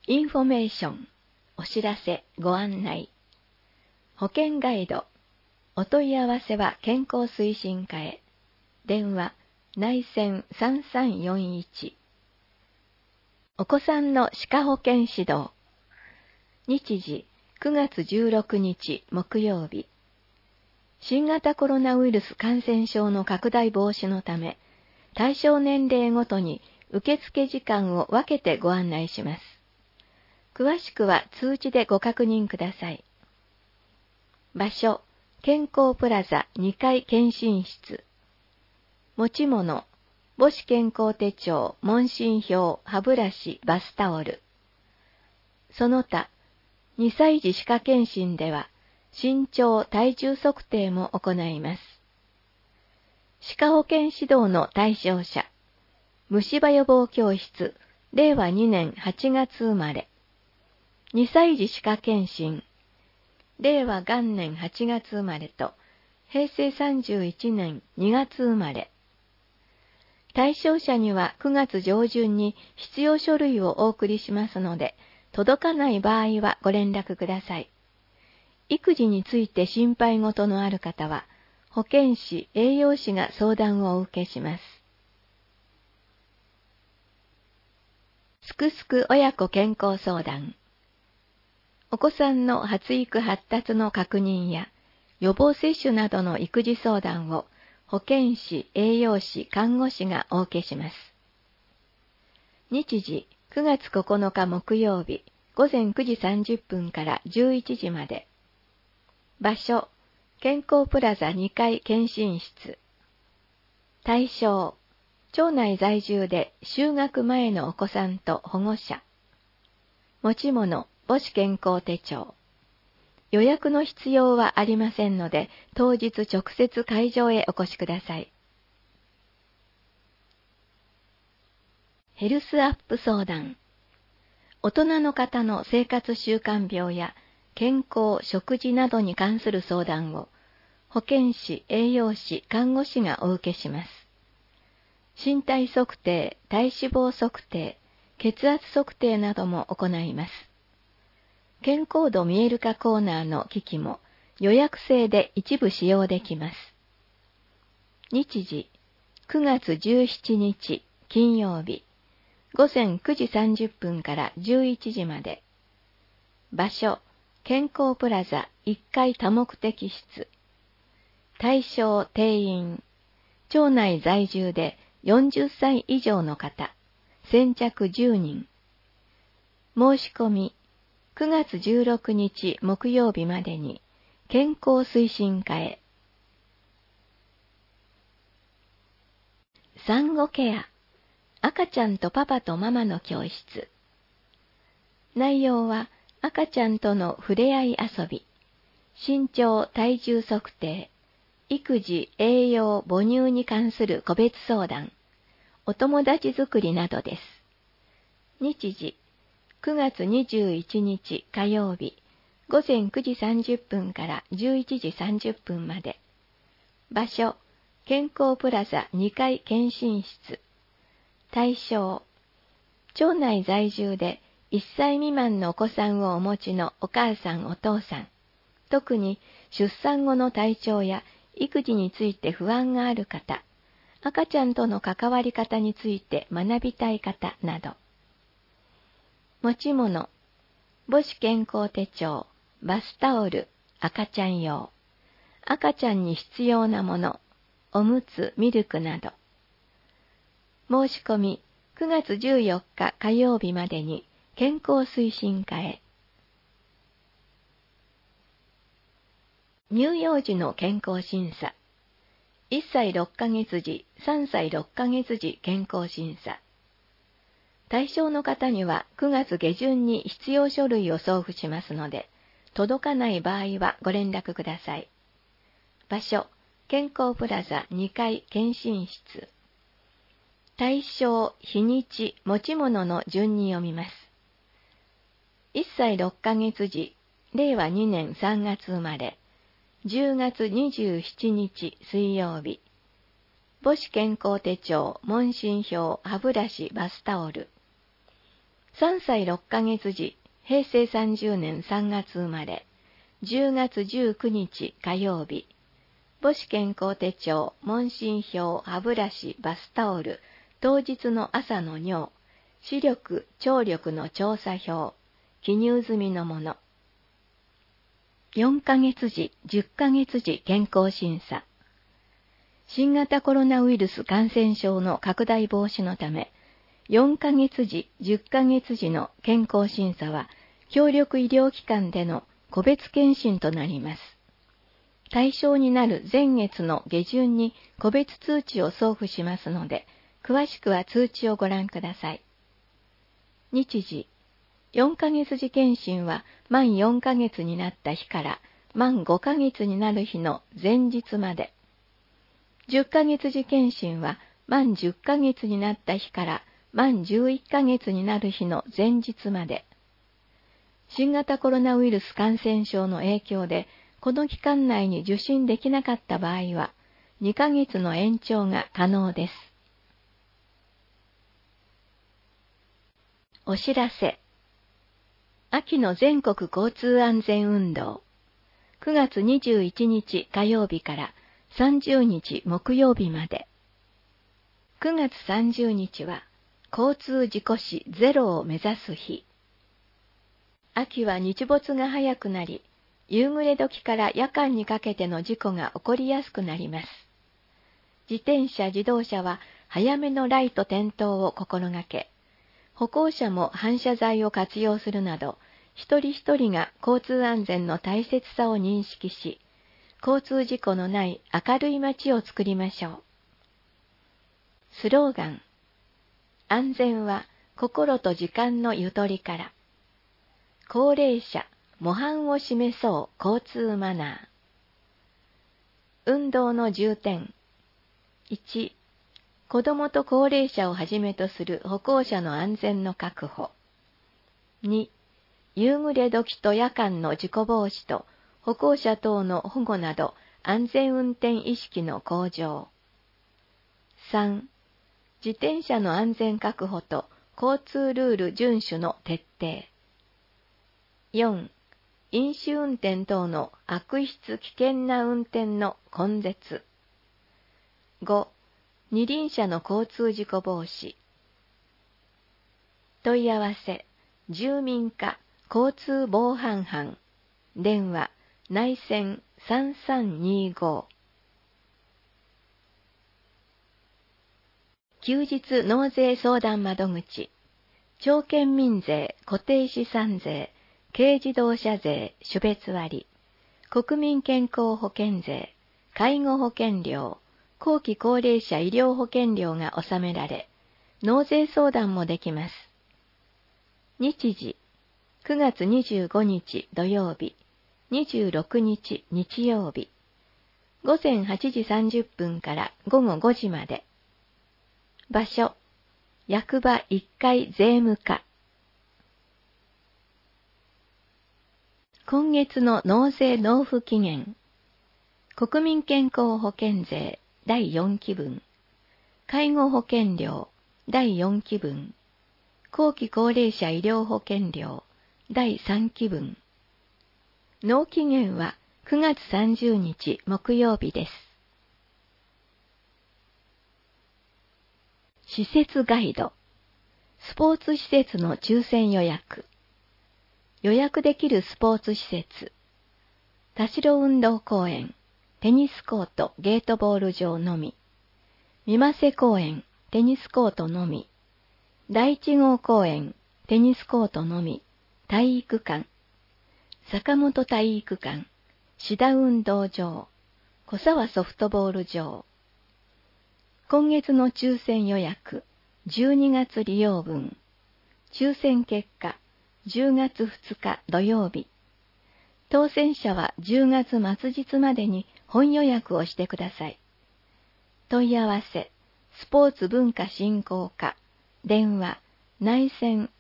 インフォメーション、お知らせ、ご案内。保険ガイド、お問い合わせは健康推進課へ。電話、内線3341。お子さんの歯科保険指導。日時、9月16日木曜日。新型コロナウイルス感染症の拡大防止のため、対象年齢ごとに受付時間を分けてご案内します。詳しくは通知でご確認ください。場所、健康プラザ2階検診室。持ち物、母子健康手帳、問診票、歯ブラシ、バスタオル。その他、2歳児歯科検診では、身長・体重測定も行います。歯科保健指導の対象者、虫歯予防教室、令和2年8月生まれ。2歳児歯科検診、令和元年8月生まれと、平成31年2月生まれ。対象者には9月上旬に必要書類をお送りしますので、届かない場合はご連絡ください。育児について心配事のある方は、保健師、栄養士が相談をお受けします。すくすく親子健康相談。お子さんの発育発達の確認や予防接種などの育児相談を保健師、栄養士、看護師がお受けします。日時9月9日木曜日午前9時30分から11時まで。場所、健康プラザ2階検診室。対象、町内在住で就学前のお子さんと保護者。持ち物、母子健康手帳。予約の必要はありませんので、当日直接会場へお越しください。ヘルスアップ相談。大人の方の生活習慣病や健康、食事などに関する相談を、保健師、栄養士、看護師がお受けします。身体測定、体脂肪測定、血圧測定なども行います。健康度見える化コーナーの機器も予約制で一部使用できます。日時、9月17日金曜日、午前9時30分から11時まで。場所、健康プラザ1階多目的室。対象定員、町内在住で40歳以上の方、先着10人。申し込み、9月16日木曜日までに健康推進課へ。産後ケア、赤ちゃんとパパとママの教室。内容は赤ちゃんとの触れ合い遊び、身長体重測定、育児、栄養、母乳に関する個別相談、お友達作りなどです。日時、9月21日火曜日、午前9時30分から11時30分まで。場所、健康プラザ2階検診室。対象、町内在住で1歳未満のお子さんをお持ちのお母さんお父さん、特に出産後の体調や育児について不安がある方、赤ちゃんとの関わり方について学びたい方など。持ち物、母子健康手帳、バスタオル、赤ちゃん用、赤ちゃんに必要なもの、おむつ、ミルクなど。申し込み、9月14日火曜日までに健康推進課へ。乳幼児の健康審査。1歳6ヶ月時、3歳6ヶ月時健康審査。対象の方には9月下旬に必要書類を送付しますので、届かない場合はご連絡ください。場所、健康プラザ2階検診室。対象、日にち、持ち物の順に読みます。1歳6ヶ月時、令和2年3月生まれ、10月27日水曜日。母子健康手帳、問診票、歯ブラシ、バスタオル。 3歳6ヶ月時、平成30年3月生まれ、10月19日火曜日、母子健康手帳、問診票、歯ブラシ、バスタオル、当日の朝の尿、視力、聴力の調査表、記入済みのもの。4ヶ月時、10ヶ月時健康審査。新型コロナウイルス感染症の拡大防止のため、4ヶ月時、10ヶ月時の健康審査は、協力医療機関での個別検診となります。対象になる前月の下旬に個別通知を送付しますので、詳しくは通知をご覧ください。日時。4ヶ月時検診は満4ヶ月になった日から満5ヶ月になる日の前日まで。10ヶ月時検診は満10ヶ月になった日から満11ヶ月になる日の前日まで。新型コロナウイルス感染症の影響でこの期間内に受診できなかった場合は2ヶ月の延長が可能です。お知らせ。秋の全国交通安全運動、9月21日火曜日から30日木曜日まで。9月30日は交通事故死ゼロを目指す日。秋は日没が早くなり、夕暮れ時から夜間にかけての事故が起こりやすくなります。自転車、自動車は早めのライト点灯を心がけ、歩行者も反射材を活用するなど、一人一人が交通安全の大切さを認識し、交通事故のない明るい街を作りましょう。スローガン。安全は心と時間のゆとりから。高齢者、模範を示そう交通マナー。運動の重点。1、子どもと高齢者をはじめとする歩行者の安全の確保。2、夕暮れ時と夜間の事故防止と歩行者等の保護など安全運転意識の向上。3、自転車の安全確保と交通ルール遵守の徹底。4、飲酒運転等の悪質危険な運転の根絶。5、二輪車の交通事故防止。問い合わせ、住民課交通防犯班、電話、内線3325。休日納税相談窓口、町県民税、固定資産税、軽自動車税、種別割、国民健康保険税、介護保険料、後期高齢者医療保険料が納められ、納税相談もできます。日時、9月25日土曜日、26日日曜日、午前8時30分から午後5時まで。場所、役場1階税務課。今月の納税納付期限。国民健康保険税第4期分。介護保険料第4期分。後期高齢者医療保険料第3期分。納期限は9月30日木曜日です。施設ガイド。スポーツ施設の抽選予約。予約できるスポーツ施設。田代運動公園、テニスコート、ゲートボール場のみ。三瀬公園、テニスコートのみ。第一号公園、テニスコートのみ。体育館。坂本体育館、志田運動場、小沢ソフトボール場。今月の抽選予約、12月利用分。抽選結果、10月2日土曜日。当選者は10月末日までに本予約をしてください。問い合わせ、スポーツ文化振興課、電話、内線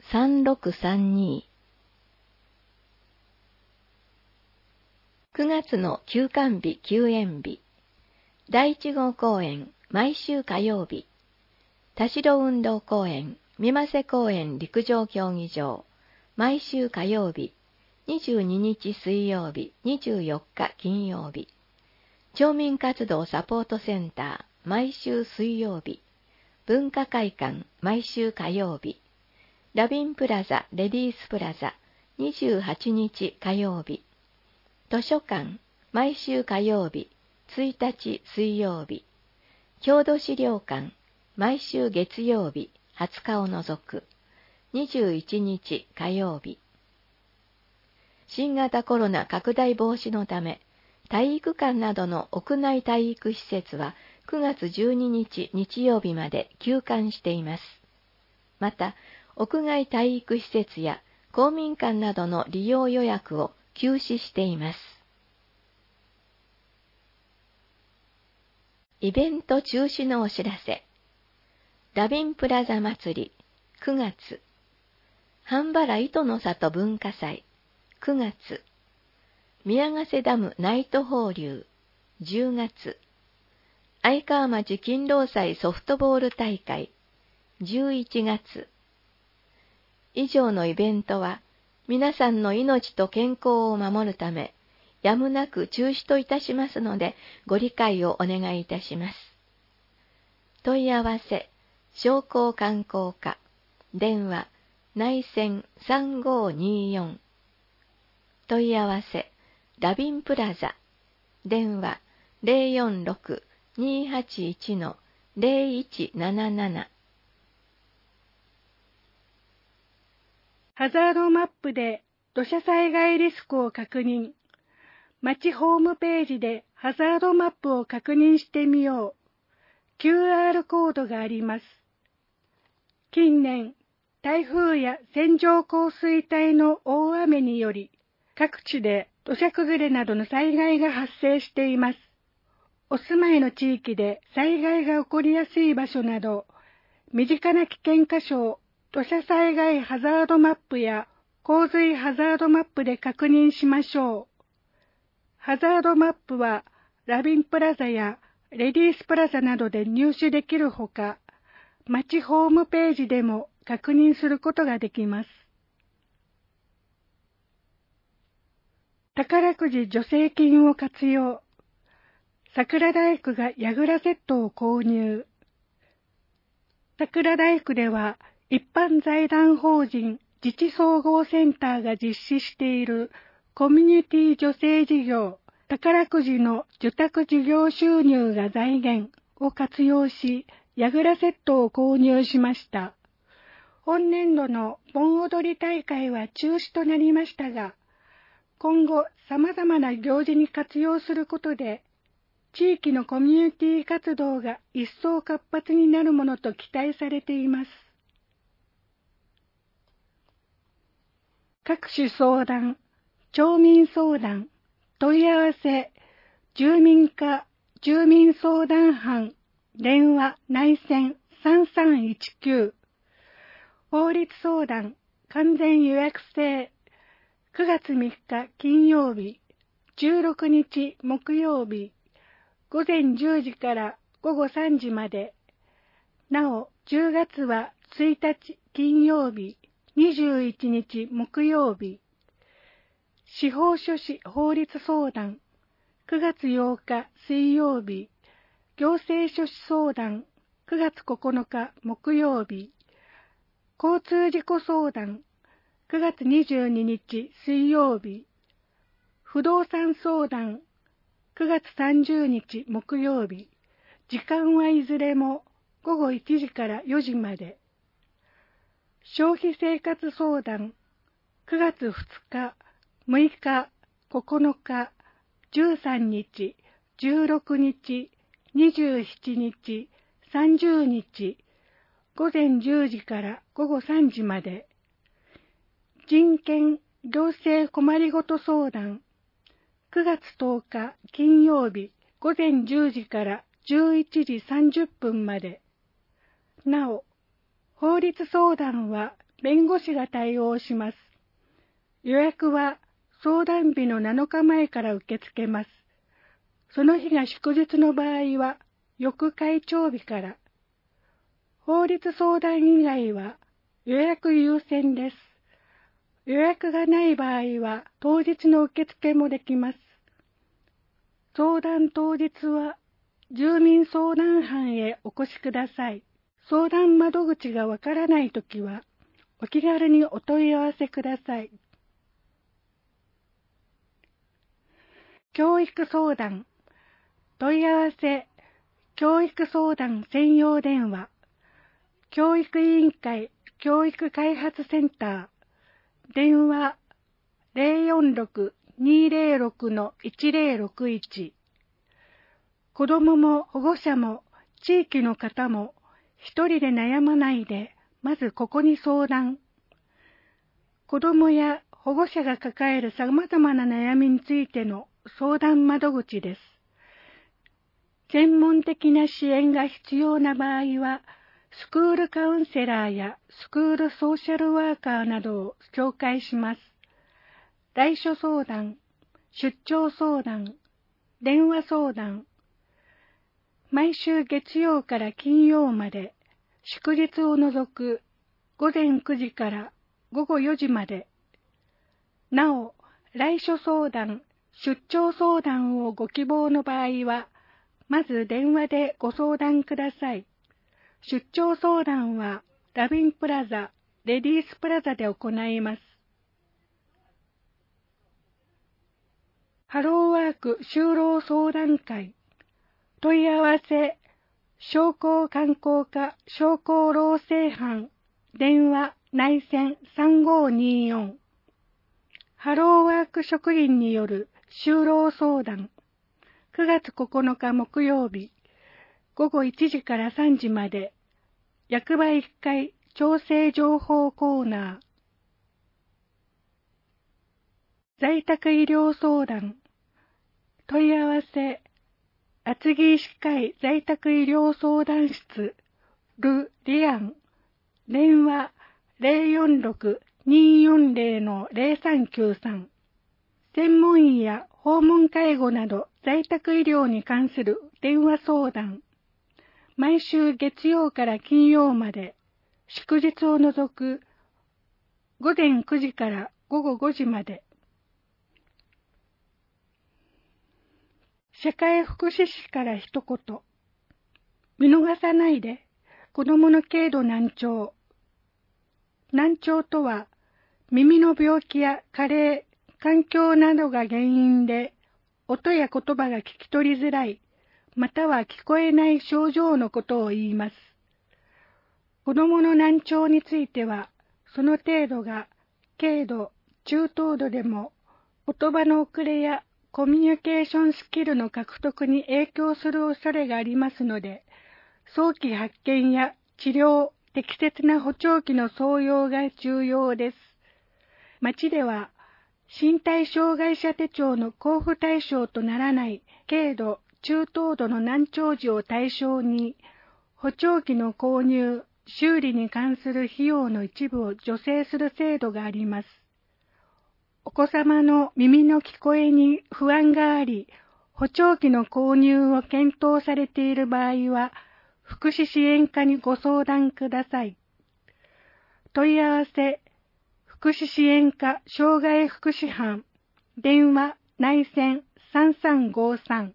3632。9月の休館日休園日。第1号公演、毎週火曜日。田代運動公園、 三瀬公園陸上競技場、毎週火曜日、22日水曜日、24日金曜日。町民活動サポートセンター、毎週水曜日。文化会館、毎週火曜日。ラビンプラザ、レディースプラザ、28日火曜日。図書館、毎週火曜日、1日水曜日。郷土資料館、毎週月曜日、20日を除く、21日火曜日。新型コロナ拡大防止のため、体育館などの屋内体育施設は9月12日日曜日まで休館しています。また、屋外体育施設や公民館などの利用予約を休止しています。イベント中止のお知らせ。ラビンプラザ祭り9月。半原糸の里文化祭9月。宮ヶ瀬ダムナイト放流10月。愛川町勤労祭ソフトボール大会11月。以上のイベントは皆さんの命と健康を守るため、やむなく中止といたしますので、ご理解をお願いいたします。問い合わせ、商工観光課、電話、内線3524。問い合わせ、ラビンプラザ、電話046-281-0177。 ハザードマップで土砂災害リスクを確認。町ホームページでハザードマップを確認してみよう。QR コードがあります。近年、台風や線状降水帯の大雨により、各地で土砂崩れなどの災害が発生しています。お住まいの地域で災害が起こりやすい場所など、身近な危険箇所を土砂災害ハザードマップや洪水ハザードマップで確認しましょう。ハザードマップはラビンプラザやレディースプラザなどで入手できるほか、町ホームページでも確認することができます。宝くじ助成金を活用。桜大福がやぐらセットを購入。桜大福では一般財団法人自治総合センターが実施しているコミュニティ助成事業、宝くじの受託事業収入が財源を活用し、やぐらセットを購入しました。本年度の盆踊り大会は中止となりましたが、今後様々な行事に活用することで、地域のコミュニティ活動が一層活発になるものと期待されています。各種相談、町民相談、問い合わせ、住民課、住民相談班、電話、内線3319、法律相談、完全予約制、9月3日金曜日、16日木曜日、午前10時から午後3時まで。なお、10月は1日金曜日、21日木曜日。司法書士法律相談、9月8日水曜日。行政書士相談、9月9日木曜日。交通事故相談、9月22日水曜日。不動産相談、9月30日木曜日。時間はいずれも午後1時から4時まで。消費生活相談、9月2日、6日、9日、13日、16日、27日、30日、午前10時から午後3時まで。人権行政困りごと相談、9月10日金曜日午前10時から11時30分まで。なお、法律相談は弁護士が対応します。予約は相談日の7日前から受け付けます。その日が祝日の場合は翌会長日から。法律相談以外は予約優先です。予約がない場合は当日の受付もできます。相談当日は住民相談班へお越しください。相談窓口がわからないときはお気軽にお問い合わせください。教育相談問い合わせ教育相談専用電話教育委員会教育開発センター電話 046-206-1061 子どもも保護者も地域の方も一人で悩まないでまずここに相談。子どもや保護者が抱えるさまざまな悩みについての相談窓口です。専門的な支援が必要な場合は、スクールカウンセラーやスクールソーシャルワーカーなどを紹介します。来所相談、出張相談、電話相談。毎週月曜から金曜まで、祝日を除く午前9時から午後4時まで。なお、来所相談、出張相談をご希望の場合は、まず電話でご相談ください。出張相談はラビンプラザ、レディースプラザで行います。ハローワーク就労相談会問い合わせ商工観光課商工労政班電話内線3524ハローワーク職員による就労相談9月9日木曜日午後1時から3時まで役場1階調整情報コーナー在宅医療相談問い合わせ厚木医師会在宅医療相談室ル・リアン電話 046-240-0393 専門医や訪問介護など在宅医療に関する電話相談毎週月曜から金曜まで祝日を除く午前9時から午後5時まで社会福祉士から一言。見逃さないで、子供の軽度難聴。難聴とは、耳の病気や加齢、環境などが原因で、音や言葉が聞き取りづらい、または聞こえない症状のことを言います。子供の難聴については、その程度が軽度、中等度でも、言葉の遅れやコミュニケーションスキルの獲得に影響する恐れがありますので、早期発見や治療、適切な補聴器の装用が重要です。町では、身体障害者手帳の交付対象とならない軽度、中等度の難聴児を対象に、補聴器の購入、修理に関する費用の一部を助成する制度があります。お子様の耳の聞こえに不安があり、補聴器の購入を検討されている場合は、福祉支援課にご相談ください。問い合わせ、福祉支援課障害福祉班、電話内線3353。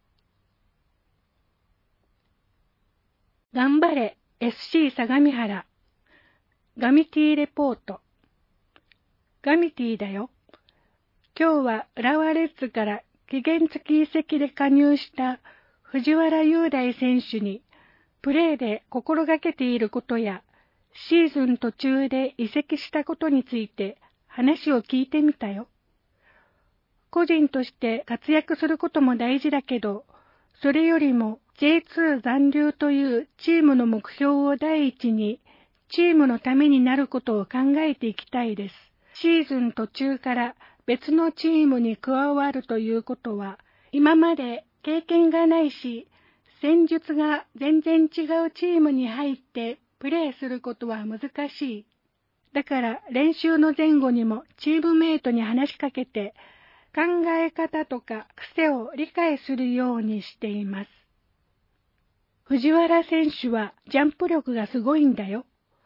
頑張れ SC 相模原。ガミティレポート。ガミティだよ。今日は浦和レッズから期限付き移籍で加入した藤原雄大選手にプレーで心がけていることやシーズン途中で移籍したことについて話を聞いてみたよ。個人として活躍することも大事だけど、それよりも J2 残留というチームの目標を第一にチームのためになることを考えていきたいです。シーズン途中から別のチームに加わるということは、今まで経験がないし、戦術が全然違うチームに入ってプレーすることは難しい。だから練習の前後にもチームメイトに話しかけて、考え方とか癖を理解するようにしています。藤原選手はジャンプ力がすごいんだよ。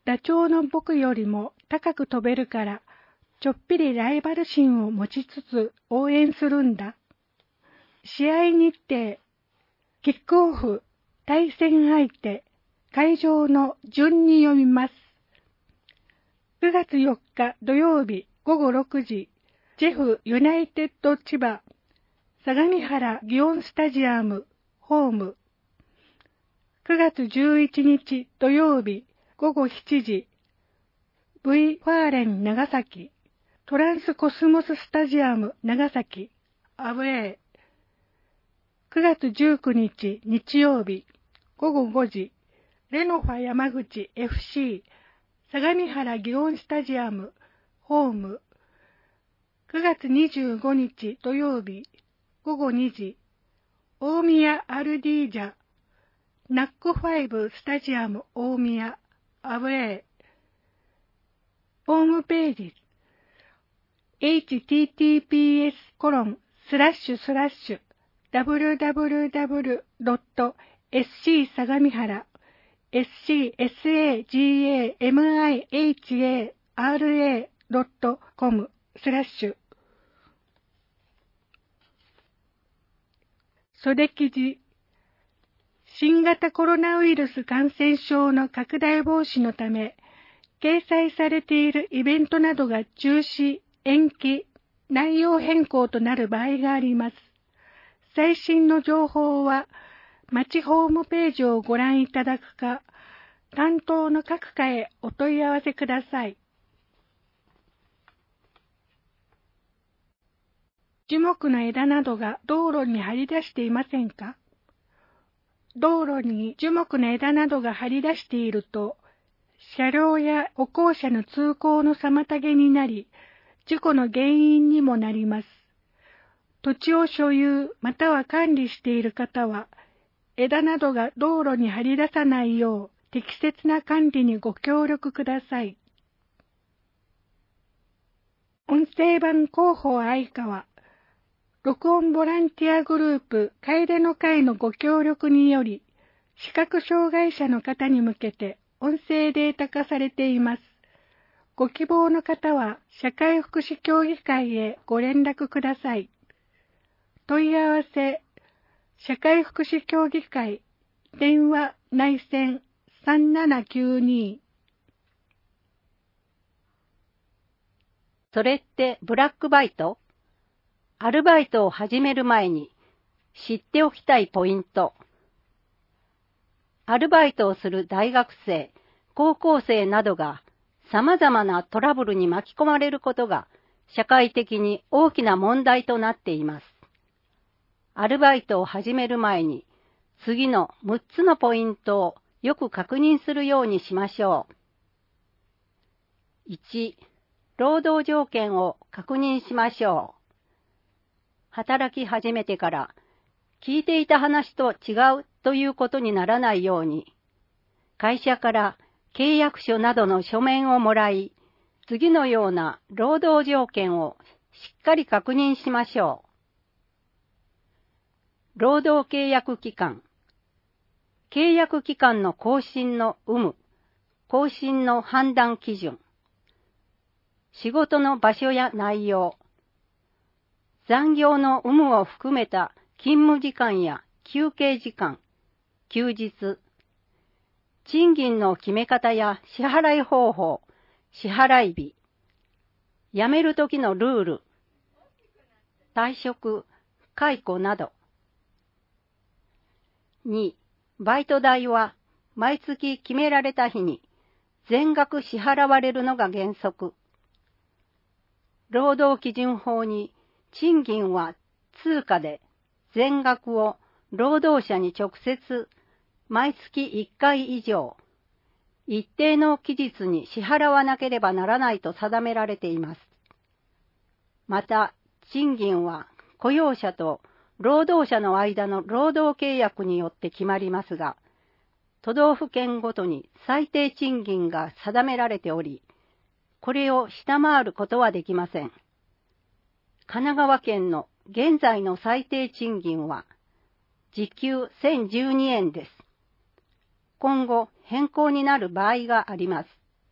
ダチョウの僕よりも高く飛べるから、ちょっぴりライバル心を持ちつつ応援するんだ。試合日程、キックオフ、対戦相手、会場の順に読みます。9月4日土曜日午後6時、ジェフユナイテッド千葉、相模原祇園スタジアム、ホーム。9月11日土曜日午後7時、V ファーレン長崎、トランスコスモススタジアム長崎、アウェー。9月19日日曜日午後5時、レノファ山口 FC、相模原祇園スタジアム、ホーム。9月25日土曜日午後2時、大宮アルディージャ、ナック5スタジアム大宮、アウェー。ホームページ、https://www.sc 相模原 scsagamihara.com/袖記事、新型コロナウイルス感染症の拡大防止のため、掲載されているイベントなどが中止、延期、内容変更となる場合があります。最新の情報は、町ホームページをご覧いただくか、担当の各課へお問い合わせください。樹木の枝などが道路に張り出していませんか？道路に樹木の枝などが張り出していると、車両や歩行者の通行の妨げになり、事故の原因にもなります。土地を所有または管理している方は、枝などが道路に張り出さないよう適切な管理にご協力ください。音声版広報愛川、録音ボランティアグループ楓の会のご協力により、視覚障害者の方に向けて音声データ化されています。ご希望の方は社会福祉協議会へご連絡ください。問い合わせ、社会福祉協議会、電話内線3792。 それってブラックバイト？アルバイトを始める前に知っておきたいポイント。アルバイトをする大学生、高校生などが様々なトラブルに巻き込まれることが社会的に大きな問題となっています。アルバイトを始める前に次の6つのポイントをよく確認するようにしましょう。1、労働条件を確認しましょう。働き始めてから聞いていた話と違うということにならないように、会社から契約書などの書面をもらい、次のような労働条件をしっかり確認しましょう。労働契約期間。契約期間の更新の有無、更新の判断基準。仕事の場所や内容。残業の有無を含めた勤務時間や休憩時間、休日。賃金の決め方や支払い方法、支払い日。辞めるときのルール。退職、解雇など。2、バイト代は毎月決められた日に全額支払われるのが原則。労働基準法に賃金は通貨で全額を労働者に直接毎月1回以上一定の期日に支払わなければならないと定められています。また、賃金は雇用者と労働者の間の労働契約によって決まりますが、都道府県ごとに最低賃金が定められており、これを下回ることはできません。神奈川県の現在の最低賃金は時給1012円です。今後変更になる場合があります。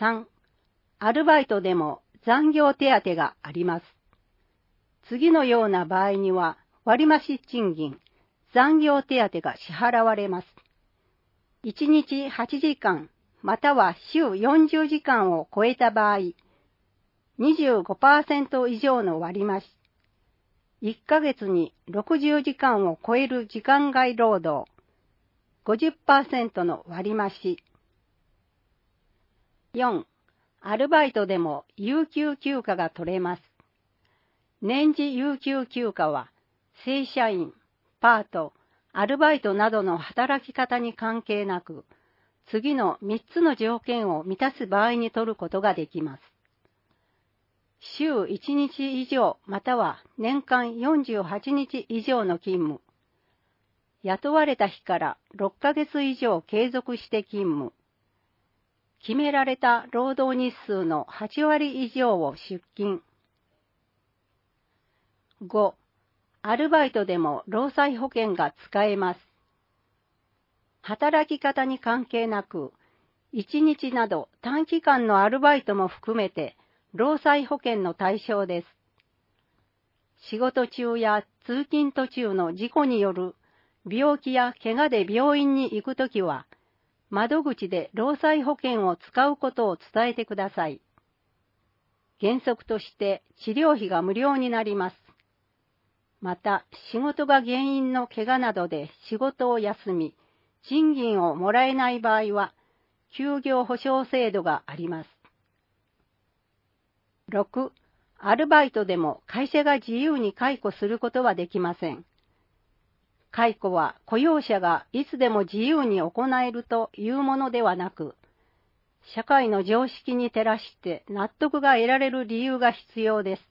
3、アルバイトでも残業手当があります。次のような場合には、割増賃金、残業手当が支払われます。1日8時間、または週40時間を超えた場合、25% 以上の割増。1ヶ月に60時間を超える時間外労働、50% の割増。4、アルバイトでも有給休暇が取れます。年次有給休暇は、正社員、パート、アルバイトなどの働き方に関係なく、次の3つの条件を満たす場合に取ることができます。週1日以上または年間48日以上の勤務。雇われた日から6ヶ月以上継続して勤務。決められた労働日数の8割以上を出勤。5、アルバイトでも労災保険が使えます。働き方に関係なく、1日など短期間のアルバイトも含めて労災保険の対象です。仕事中や通勤途中の事故による病気や怪我で病院に行くときは、窓口で労災保険を使うことを伝えてください。原則として治療費が無料になります。また、仕事が原因の怪我などで仕事を休み、賃金をもらえない場合は、休業保障制度があります。6、アルバイトでも会社が自由に解雇することはできません。解雇は雇用者がいつでも自由に行えるというものではなく、社会の常識に照らして納得が得られる理由が必要です。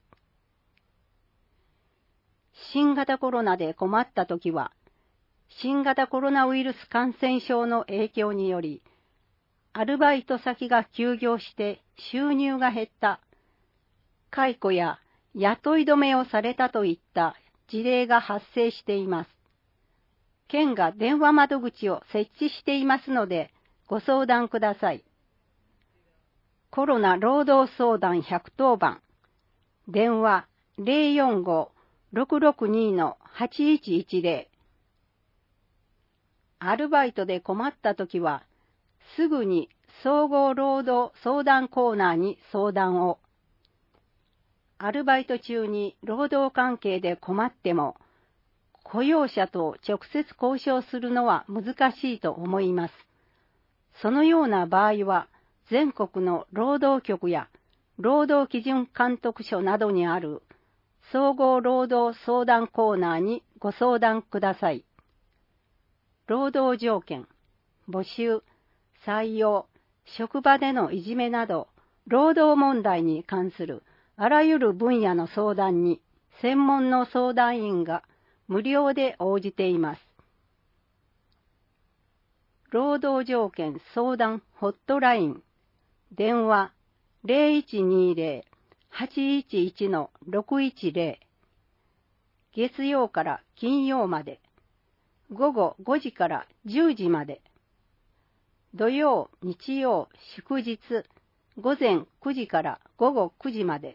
新型コロナで困ったときは、新型コロナウイルス感染症の影響により、アルバイト先が休業して収入が減った、解雇や雇い止めをされたといった事例が発生しています。県が電話窓口を設置していますので、ご相談ください。コロナ労働相談110番、電話 045-662-8110。アルバイトで困ったときは、すぐに総合労働相談コーナーに相談を。アルバイト中に労働関係で困っても、雇用者と直接交渉するのは難しいと思います。そのような場合は、全国の労働局や労働基準監督署などにある総合労働相談コーナーにご相談ください。労働条件、募集、採用、職場でのいじめなど、労働問題に関するあらゆる分野の相談に専門の相談員が無料で応じています。労働条件相談ホットライン、電話 0120-811-610、月曜から金曜まで、午後5時から10時まで、土曜、日曜、祝日、午前9時から午後9時まで、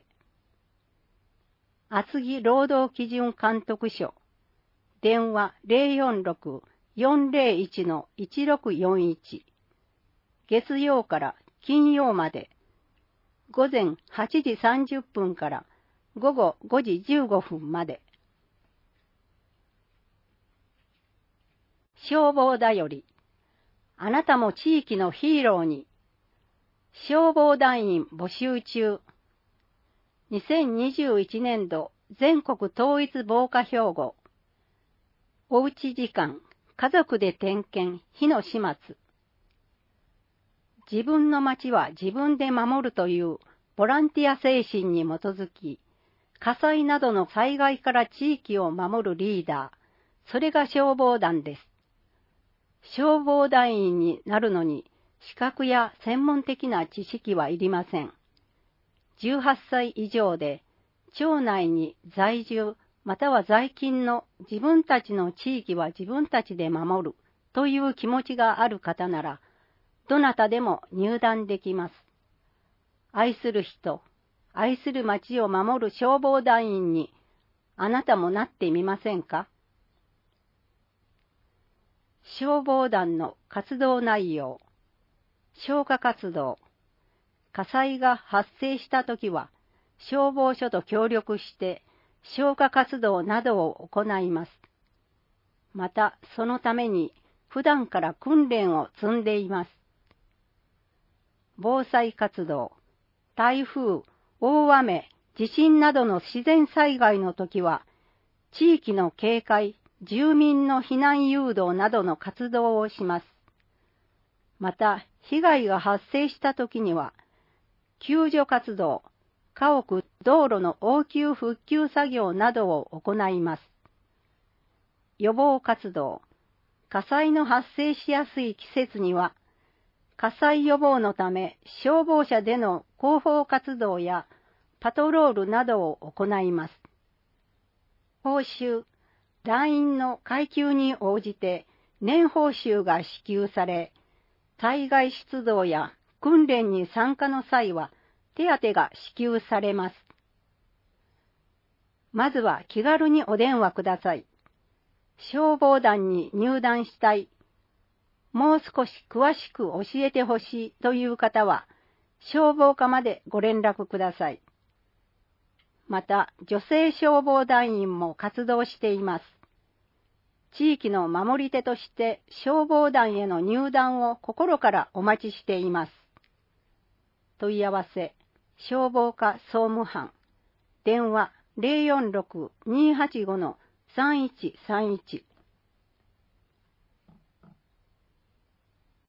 厚木労働基準監督署、電話 046-401-1641、月曜から金曜まで、午前8時30分から午後5時15分まで。消防だより、あなたも地域のヒーローに。消防団員募集中。2021年度全国統一防火標語。おうち時間、家族で点検、火の始末。自分の町は自分で守るというボランティア精神に基づき、火災などの災害から地域を守るリーダー、それが消防団です。消防団員になるのに、資格や専門的な知識はいりません。18歳以上で、町内に在住または在勤の自分たちの地域は自分たちで守るという気持ちがある方なら、どなたでも入団できます。 愛する人、愛する町を守る消防団員にあなたもなってみませんか？消防団の活動内容。消火活動。火災が発生したときは、消防署と協力して消火活動などを行います。また、そのために普段から訓練を積んでいます。防災活動。台風、大雨、地震などの自然災害のときは、地域の警戒、住民の避難誘導などの活動をします。また、被害が発生したときには、救助活動、家屋、道路の応急復旧作業などを行います。予防活動、火災の発生しやすい季節には、火災予防のため消防車での広報活動やパトロールなどを行います。報酬、団員の階級に応じて年報酬が支給され、災害出動や訓練に参加の際は手当が支給されます。まずは気軽にお電話ください。消防団に入団したい。もう少し詳しく教えてほしいという方は、消防課までご連絡ください。また、女性消防団員も活動しています。地域の守り手として消防団への入団を心からお待ちしています。問い合わせ、消防課総務班、電話 046-285-3131